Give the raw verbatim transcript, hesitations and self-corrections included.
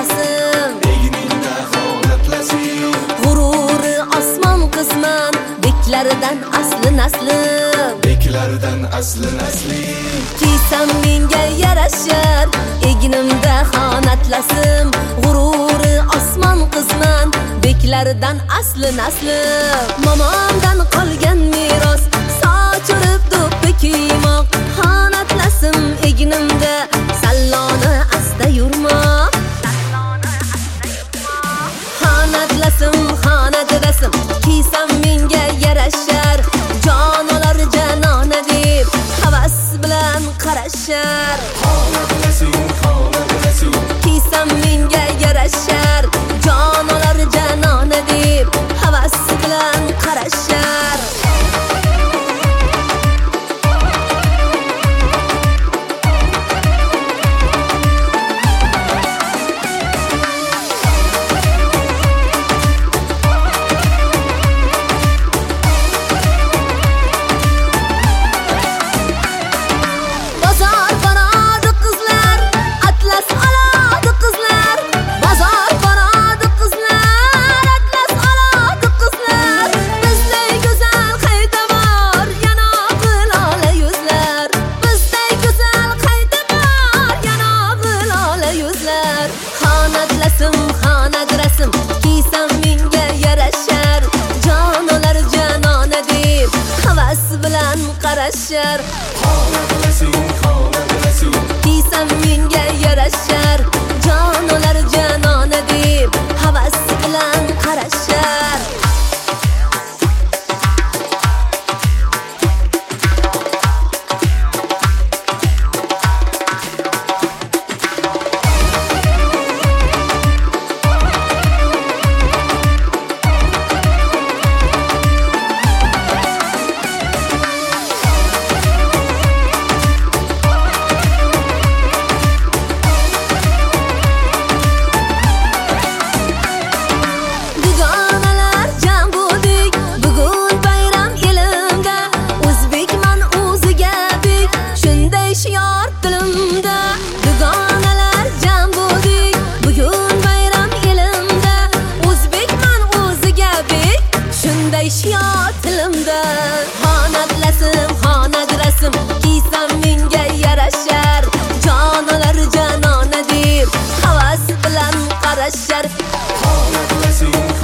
tilasin, egningda holatlasin. g'ururi osmon qisman, beklardan asli naslim, Beklardan asli naslim. kiysam menga yarashar, egnimda xonatlasim, g'ururi osmon qisman, beklardan asli naslim. Momomdan qolgan meros, sochirib do'ppi kiymoq, xonatlasim egnimda, salloni asta yurmoq. Xonatlasim, xonatlasim, kiysam menga yarashar, jon olar janona deb havas bilan qarashar. Holatlasin, holatlasin. Kiysam menga yarashar, jon olar janona deb havas bilan qarashar. Xonatlasim, xonatlasim, kiysam menga yarashar, jon olar janona deb havas bilan qarashar. Holatlasin, holatlasin. Kiysam menga yarashar, jon olar janona deb havas bilan qarashar. Shior tilimda, xonatlasim, xonatlasim, kiysam menga yarashar, jon olar janona deb havas bilan qarashar. Holatlasin,